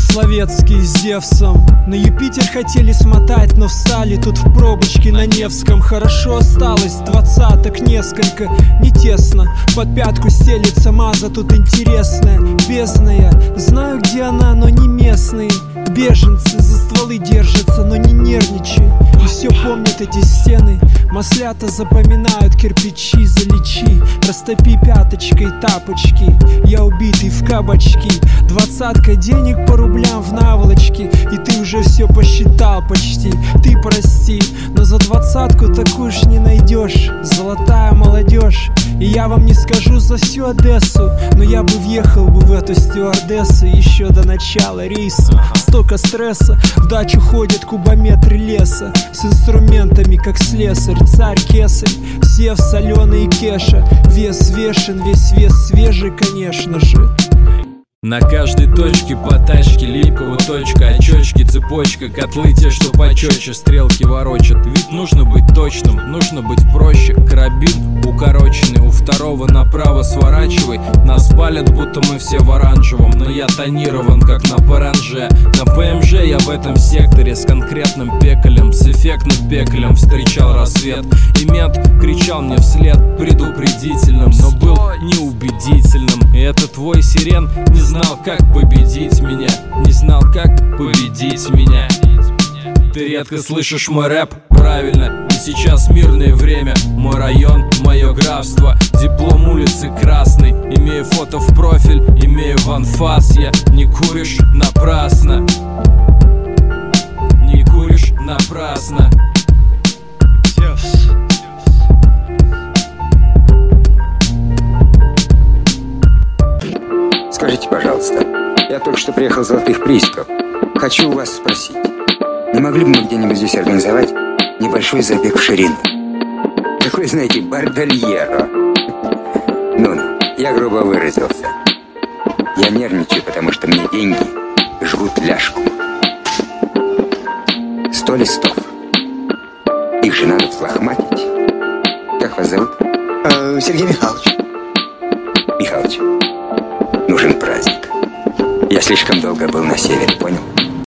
Словецкий с Зевсом на Юпитер хотели смотать, но встали тут в пробочке на Невском. Хорошо осталось, двадцаток несколько, не тесно. Под пятку стелится маза, тут интересная, бездная. Знаю, где она, но не местные. Беженцы за стволы держатся, но не нервничай. И все помнят эти стены. Маслята запоминают кирпичи, залечи. Растопи пяточкой тапочки. Я убитый в кабачки. Двадцатка денег по рублям в наволочке. И ты уже все посчитал почти. Ты прости, но за двадцатку такую ж не найдешь. Золотая молодежь. И я вам не скажу за всю Одессу, но я бы въехал бы в эту стюардессу еще до начала рейса. Столько стресса, в дачу ходят кубометры леса с инструментами, как слесарь, царь, кесарь, Сев, соленый и Кеша. Вес вешен, весь вес свежий, конечно же. На каждой точке по тачке липкого точка, очечки, цепочка, котлы те, что почетче, стрелки ворочат. Ведь нужно быть точным, нужно быть проще. Карабин укороченный, у второго направо сворачивай. Нас палят, будто мы все в оранжевом, но я тонирован, как на паранже. На ПМЖ я в этом секторе с конкретным пекалем, с эффектным пекалем встречал рассвет. И мент кричал мне вслед предупредительным, но был неубедительным. И этот твой сирен не знал, как победить меня, не знал, как победить меня. Ты редко слышишь мой рэп, правильно, и сейчас мирное время. Мой район, мое графство, диплом улицы Красной. Имею фото в профиль, имею в анфас. Я не куришь напрасно, не куришь напрасно. Скажите, пожалуйста, я только что приехал с Золотых приисков. Хочу у вас спросить, не могли бы мы где-нибудь здесь организовать небольшой забег в ширину? Такой, знаете, бордельеро. Ну, я грубо выразился. Я нервничаю, потому что мне деньги жгут ляжку. 100 листов. Их же надо взлохматить. Как вас зовут? Сергей Михайлович. Михайлович. Нужен праздник. Я слишком долго был на севере, понял?